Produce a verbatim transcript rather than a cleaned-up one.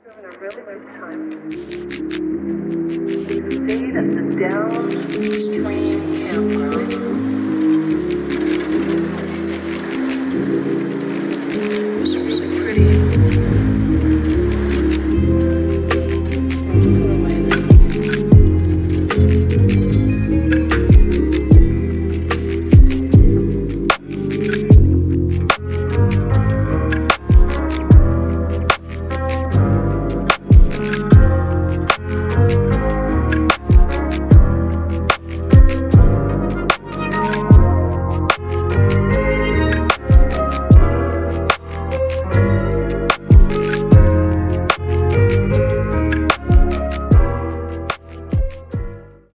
having a really nice time. We stayed at the Downstream Campground. It was really pretty.